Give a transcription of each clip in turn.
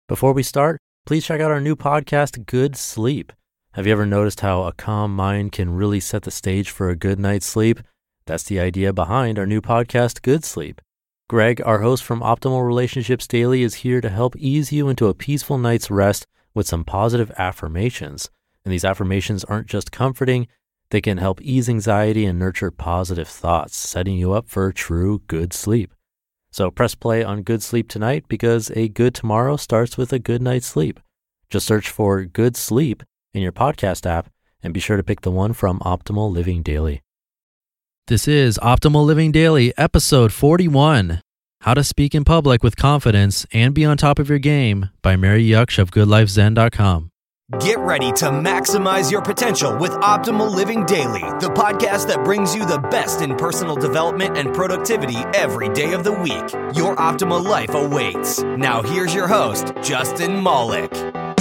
Before we start, please check out our new podcast, Good Sleep. Have you ever noticed how a calm mind can really set the stage for a good night's sleep? That's the idea behind our new podcast, Good Sleep. Greg, our host from Optimal Relationships Daily, is here to help ease you into a peaceful night's rest with some positive affirmations. And these affirmations aren't just comforting, they can help ease anxiety and nurture positive thoughts, setting you up for true good sleep. So press play on Good Sleep tonight because a good tomorrow starts with a good night's sleep. Just search for Good Sleep in your podcast app and be sure to pick the one from Optimal Living Daily. This is Optimal Living Daily, episode 41, How to Speak in Public with Confidence and Be on Top of Your Game by Mary Yucksh of GoodLifeZen.com. Get ready to maximize your potential with Optimal Living Daily, the podcast that brings you the best in personal development and productivity every day of the week. Your optimal life awaits. Now here's your host, Justin Malik.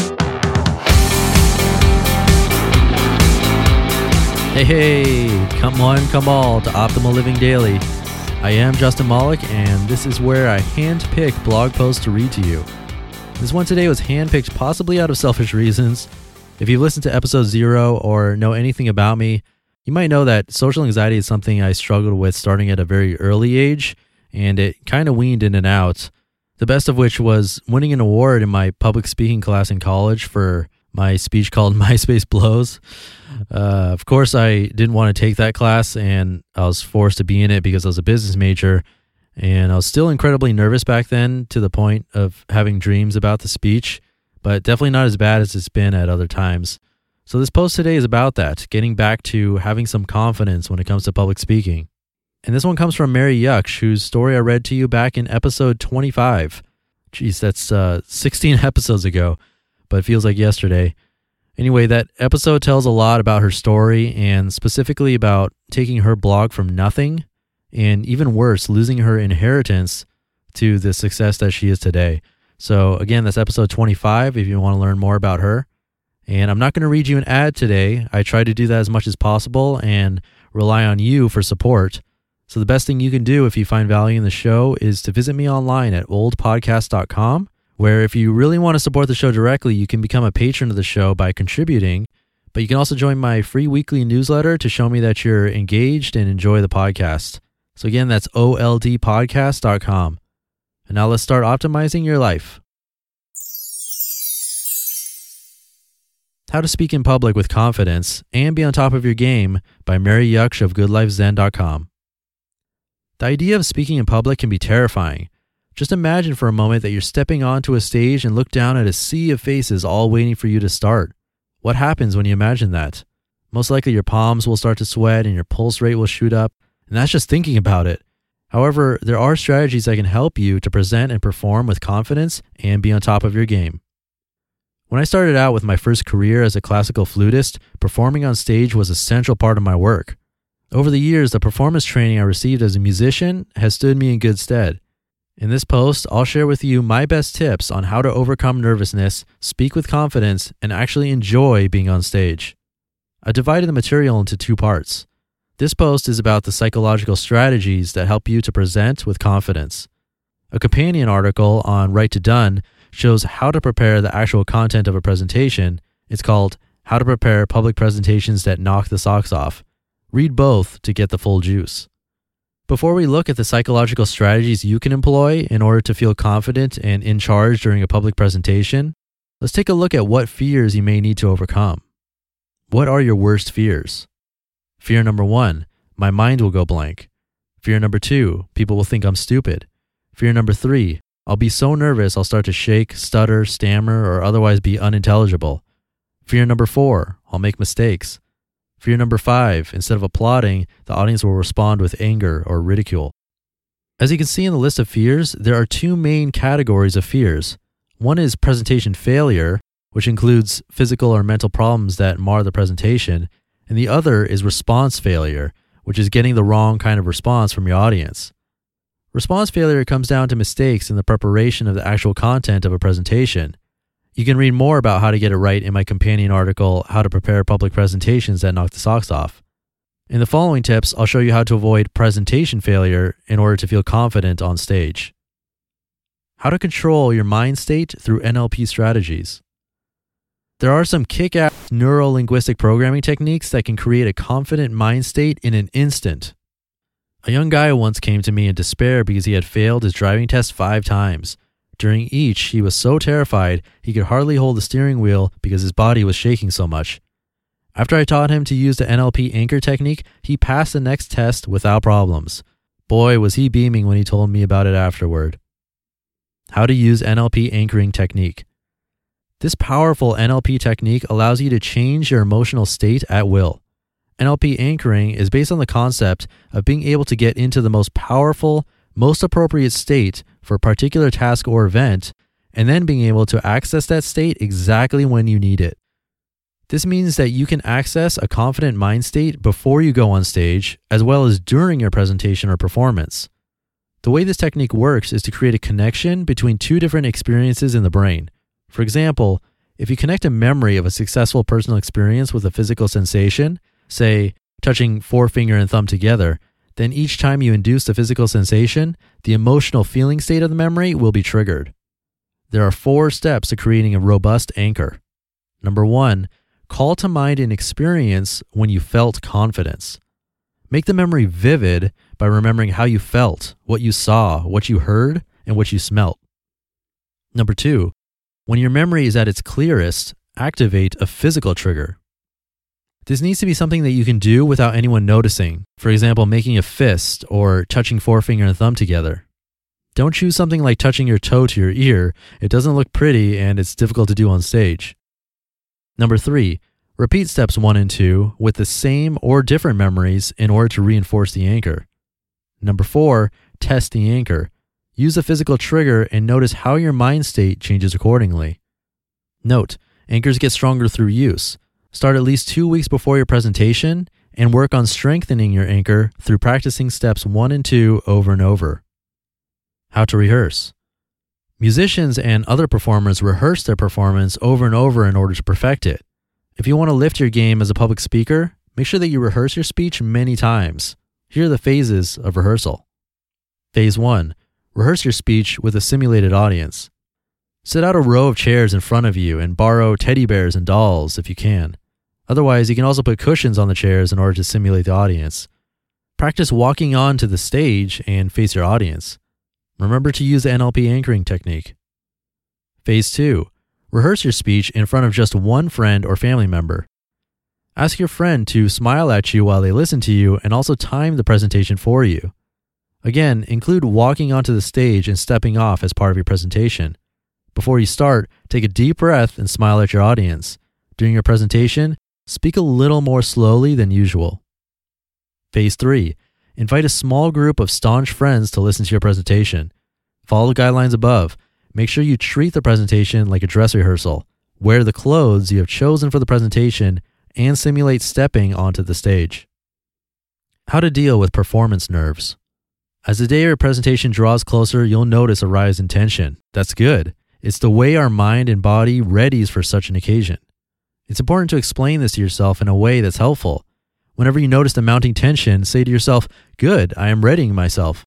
Hey, come on, come all to Optimal Living Daily. I am Justin Malik, and this is where I handpick blog posts to read to you. This one today was handpicked possibly out of selfish reasons. If you've listened to episode 0 or know anything about me, you might know that social anxiety is something I struggled with starting at a very early age, and it kind of weaned in and out. The best of which was winning an award in my public speaking class in college for my speech called MySpace Blows. Of course, I didn't want to take that class, and I was forced to be in it because I was a business major. And I was still incredibly nervous back then to the point of having dreams about the speech, but definitely not as bad as it's been at other times. So this post today is about that, getting back to having some confidence when it comes to public speaking. And this one comes from Mary Yucksh, whose story I read to you back in episode 25. Geez, that's 16 episodes ago, but it feels like yesterday. Anyway, that episode tells a lot about her story and specifically about taking her blog from nothing and even worse, losing her inheritance to the success that she is today. So again, that's episode 25 if you want to learn more about her. And I'm not going to read you an ad today. I try to do that as much as possible and rely on you for support. So the best thing you can do if you find value in the show is to visit me online at oldpodcast.com, where if you really want to support the show directly, you can become a patron of the show by contributing. But you can also join my free weekly newsletter to show me that you're engaged and enjoy the podcast. So again, that's oldpodcast.com. And now let's start optimizing your life. How to Speak in Public with Confidence and Be on Top of Your Game by Mary Yucksh of GoodLifeZen.com. The idea of speaking in public can be terrifying. Just imagine for a moment that you're stepping onto a stage and look down at a sea of faces all waiting for you to start. What happens when you imagine that? Most likely your palms will start to sweat and your pulse rate will shoot up. And that's just thinking about it. However, there are strategies that can help you to present and perform with confidence and be on top of your game. When I started out with my first career as a classical flutist, performing on stage was a central part of my work. Over the years, the performance training I received as a musician has stood me in good stead. In this post, I'll share with you my best tips on how to overcome nervousness, speak with confidence, and actually enjoy being on stage. I divided the material into 2 parts. This post is about the psychological strategies that help you to present with confidence. A companion article on Write to Done shows how to prepare the actual content of a presentation. It's called How to Prepare Public Presentations That Knock the Socks Off. Read both to get the full juice. Before we look at the psychological strategies you can employ in order to feel confident and in charge during a public presentation, let's take a look at what fears you may need to overcome. What are your worst fears? Fear number 1, my mind will go blank. Fear number 2, people will think I'm stupid. Fear number 3, I'll be so nervous I'll start to shake, stutter, stammer, or otherwise be unintelligible. Fear number 4, I'll make mistakes. Fear number 5, instead of applauding, the audience will respond with anger or ridicule. As you can see in the list of fears, there are 2 main categories of fears. One is presentation failure, which includes physical or mental problems that mar the presentation, and the other is response failure, which is getting the wrong kind of response from your audience. Response failure comes down to mistakes in the preparation of the actual content of a presentation. You can read more about how to get it right in my companion article, How to Prepare Public Presentations That Knock the Socks Off. In the following tips, I'll show you how to avoid presentation failure in order to feel confident on stage. How to control your mind state through NLP strategies. There are some kick-ass neuro-linguistic programming techniques that can create a confident mind state in an instant. A young guy once came to me in despair because he had failed his driving test 5 times. During each, he was so terrified he could hardly hold the steering wheel because his body was shaking so much. After I taught him to use the NLP anchor technique, he passed the next test without problems. Boy, was he beaming when he told me about it afterward. How to use NLP anchoring technique. This powerful NLP technique allows you to change your emotional state at will. NLP anchoring is based on the concept of being able to get into the most powerful, most appropriate state for a particular task or event, and then being able to access that state exactly when you need it. This means that you can access a confident mind state before you go on stage, as well as during your presentation or performance. The way this technique works is to create a connection between 2 different experiences in the brain. For example, if you connect a memory of a successful personal experience with a physical sensation, say touching forefinger and thumb together, then each time you induce the physical sensation, the emotional feeling state of the memory will be triggered. There are 4 steps to creating a robust anchor. Number 1, call to mind an experience when you felt confidence. Make the memory vivid by remembering how you felt, what you saw, what you heard, and what you smelt. Number 2, when your memory is at its clearest, activate a physical trigger. This needs to be something that you can do without anyone noticing. For example, making a fist or touching forefinger and thumb together. Don't choose something like touching your toe to your ear. It doesn't look pretty and it's difficult to do on stage. Number 3, repeat steps 1 and 2 with the same or different memories in order to reinforce the anchor. Number 4, test the anchor. Use a physical trigger and notice how your mind state changes accordingly. Note, anchors get stronger through use. Start at least 2 weeks before your presentation and work on strengthening your anchor through practicing steps 1 and 2 over and over. How to rehearse. Musicians and other performers rehearse their performance over and over in order to perfect it. If you want to lift your game as a public speaker, make sure that you rehearse your speech many times. Here are the phases of rehearsal. Phase 1. Rehearse your speech with a simulated audience. Set out a row of chairs in front of you and borrow teddy bears and dolls if you can. Otherwise, you can also put cushions on the chairs in order to simulate the audience. Practice walking onto the stage and face your audience. Remember to use the NLP anchoring technique. Phase 2. Rehearse your speech in front of just one friend or family member. Ask your friend to smile at you while they listen to you and also time the presentation for you. Again, include walking onto the stage and stepping off as part of your presentation. Before you start, take a deep breath and smile at your audience. During your presentation, speak a little more slowly than usual. Phase 3. Invite a small group of staunch friends to listen to your presentation. Follow the guidelines above. Make sure you treat the presentation like a dress rehearsal. Wear the clothes you have chosen for the presentation and simulate stepping onto the stage. How to deal with performance nerves. As the day of your presentation draws closer, you'll notice a rise in tension. That's good. It's the way our mind and body readies for such an occasion. It's important to explain this to yourself in a way that's helpful. Whenever you notice the mounting tension, say to yourself, "Good, I am readying myself."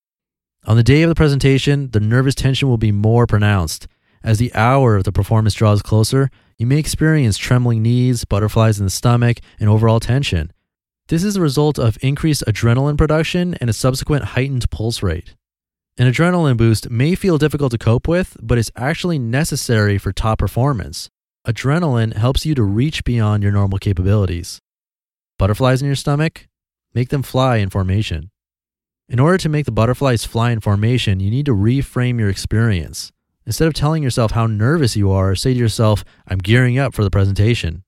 On the day of the presentation, the nervous tension will be more pronounced. As the hour of the performance draws closer, you may experience trembling knees, butterflies in the stomach, and overall tension. This is the result of increased adrenaline production and a subsequent heightened pulse rate. An adrenaline boost may feel difficult to cope with, but it's actually necessary for top performance. Adrenaline helps you to reach beyond your normal capabilities. Butterflies in your stomach? Make them fly in formation. In order to make the butterflies fly in formation, you need to reframe your experience. Instead of telling yourself how nervous you are, say to yourself, "I'm gearing up for the presentation."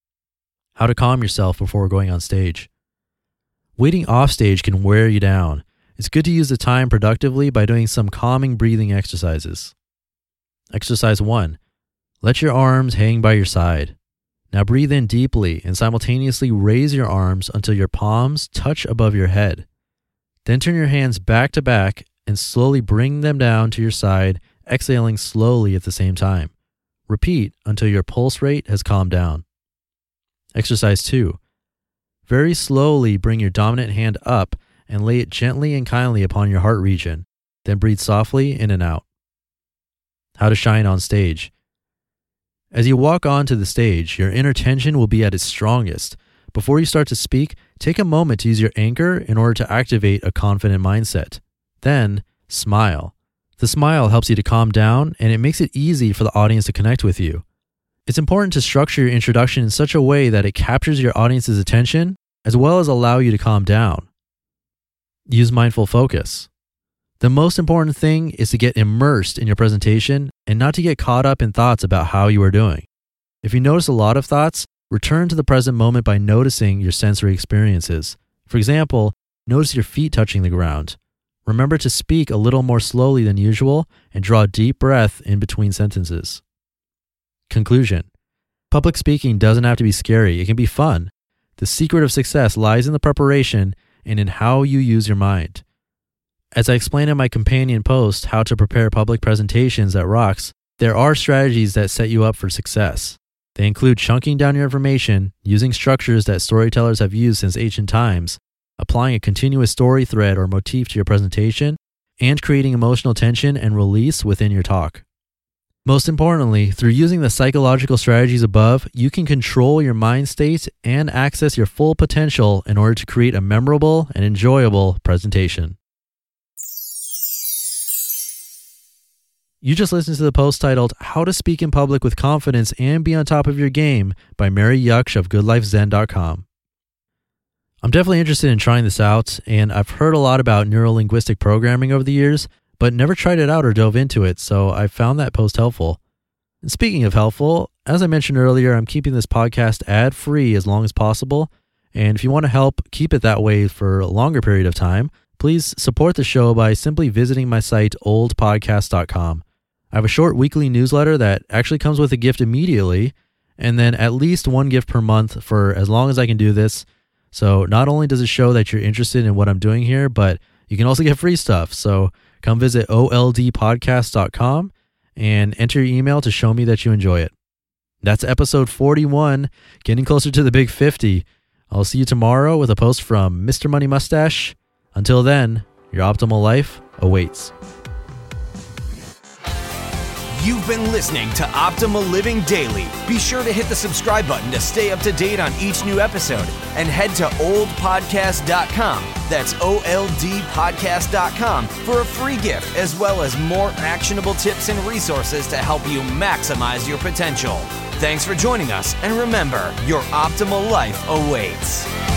How to calm yourself before going on stage. Waiting off stage can wear you down. It's good to use the time productively by doing some calming breathing exercises. Exercise 1. Let your arms hang by your side. Now breathe in deeply and simultaneously raise your arms until your palms touch above your head. Then turn your hands back to back and slowly bring them down to your side, exhaling slowly at the same time. Repeat until your pulse rate has calmed down. Exercise 2. Very slowly bring your dominant hand up and lay it gently and kindly upon your heart region. Then breathe softly in and out. how to shine on stage. As you walk onto the stage, your inner tension will be at its strongest. Before you start to speak, take a moment to use your anchor in order to activate a confident mindset. Then, smile. The smile helps you to calm down, and it makes it easy for the audience to connect with you. It's important to structure your introduction in such a way that it captures your audience's attention, as well as allow you to calm down. Use mindful focus. The most important thing is to get immersed in your presentation and not to get caught up in thoughts about how you are doing. If you notice a lot of thoughts, return to the present moment by noticing your sensory experiences. For example, notice your feet touching the ground. Remember to speak a little more slowly than usual and draw a deep breath in between sentences. Conclusion. Public speaking doesn't have to be scary. It can be fun. The secret of success lies in the preparation and in how you use your mind. As I explained in my companion post, How to Prepare Public Presentations at Rocks, there are strategies that set you up for success. They include chunking down your information, using structures that storytellers have used since ancient times, applying a continuous story thread or motif to your presentation, and creating emotional tension and release within your talk. Most importantly, through using the psychological strategies above, you can control your mind state and access your full potential in order to create a memorable and enjoyable presentation. You just listened to the post titled How to Speak in Public with Confidence and Be on Top of Your Game by Mary Yuksh of GoodLifeZen.com. I'm definitely interested in trying this out, and I've heard a lot about neuro-linguistic programming over the years, but never tried it out or dove into it, so I found that post helpful. And speaking of helpful, as I mentioned earlier, I'm keeping this podcast ad-free as long as possible, and if you want to help keep it that way for a longer period of time, please support the show by simply visiting my site, oldpodcast.com. I have a short weekly newsletter that actually comes with a gift immediately, and then at least one gift per month for as long as I can do this. So not only does it show that you're interested in what I'm doing here, but you can also get free stuff. So come visit oldpodcast.com and enter your email to show me that you enjoy it. That's episode 41, getting closer to the big 50. I'll see you tomorrow with a post from Mr. Money Mustache. Until then, your optimal life awaits. You've been listening to Optimal Living Daily. Be sure to hit the subscribe button to stay up to date on each new episode and head to oldpodcast.com. That's oldpodcast.com for a free gift as well as more actionable tips and resources to help you maximize your potential. Thanks for joining us, and remember, your optimal life awaits.